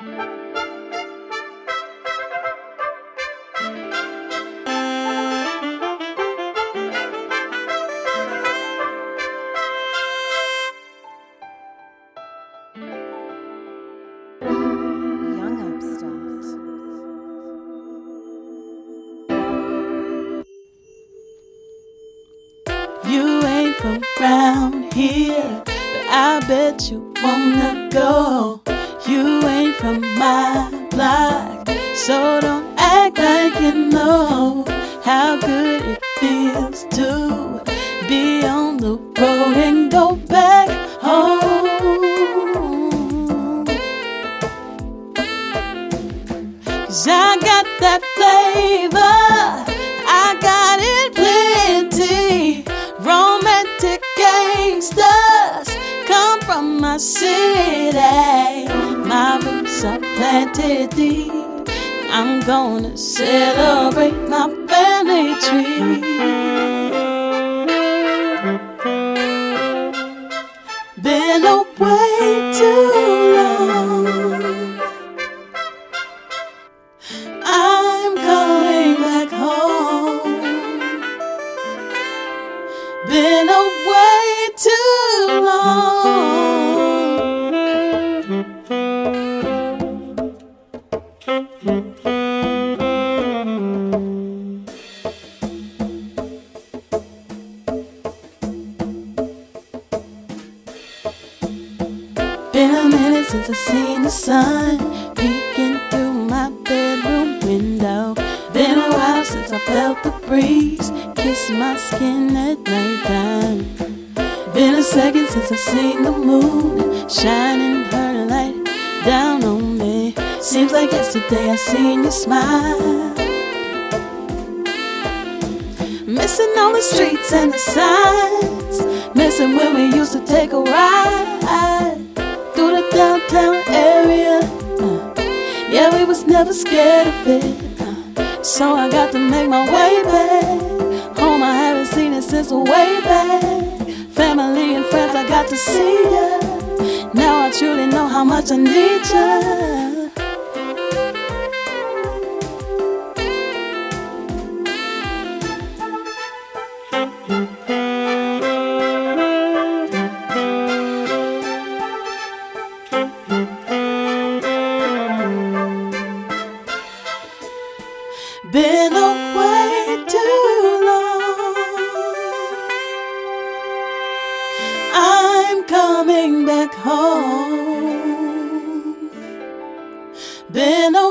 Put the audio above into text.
Young Upstart. You ain't from round here, but I bet you wanna go. You ain't from my block, so don't act like you know how good it feels to be on the road and go back home. 'Cause I got that flavor, I got it plenty. Romantic gangsters come from my city. My roots are planted deep. I'm gonna celebrate my family tree. Been away too long, I'm coming back home. Been away too long. Been a minute since I seen the sun peeking through my bedroom window. Been a while since I felt the breeze kiss my skin at nighttime. Been a second since I seen the moon shining her light down on me. Seems like yesterday I seen you smile. Missing all the streets and the signs, missing when we used to take a ride through the downtown area. Yeah, we was never scared of it. So I got to make my way back home. I haven't seen it since way back. Family and friends, I got to see ya. Now I truly know how much I need ya. Been away too long, I'm coming back home. Been